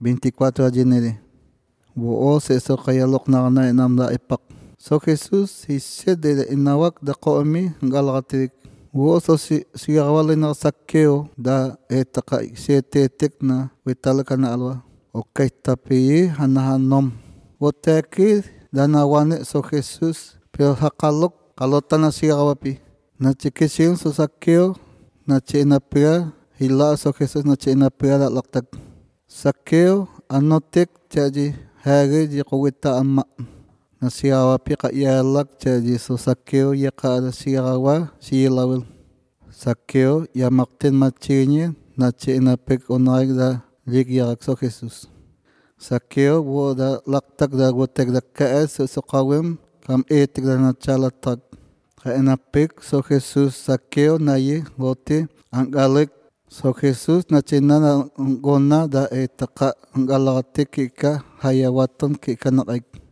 24 ajinere. Buo se so kayalok na inamda ipak. So Jesus hisede inawak da komi galatirik. Buo so sigawali na Sakkeo da etaka setetek na witalaka na alwa. Okay tapi hanahanom. Woteki danawane so Jesus pero hakalok kalotan na sigawapi. Na chikisin so Sakkeo na chinapia hila so Jesus na chinapia da laktag. Sakkeo anotek caji hari ji kowita amma. Na sigawapi ka iyalak caji so Sakkeo ya ka sigawa silawil. Sakkeo ya maktin machinye na chinapik onay da ligyarak so Jesus. Sakkeo wo da laktag da wotek da kaes so kawim kam etik da na chalatag. Ka enapik so Jesus Sakkeo na yi wote angalik so Jesus na chinana gona da etaka angalatik ika hayawaton kika nakaik.